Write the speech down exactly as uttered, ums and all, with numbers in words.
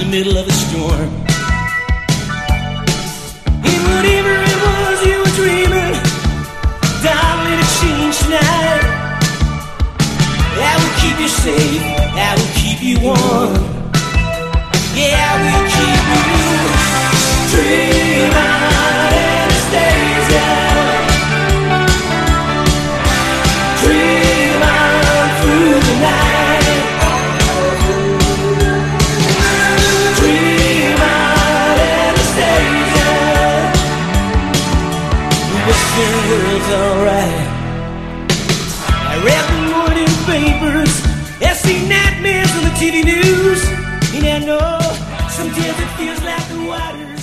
middle of a storm. And whatever it was you were dreaming, darling, it changed tonight. I will keep you safe, I will keep you warm. Yeah, I will keep you dreaming, Anastasia. Dream on through the night. Dream on, Anastasia. The Western world's alright. I read the morning papers, I see nightmares on the T V news, and I know sometimes it feels like the waters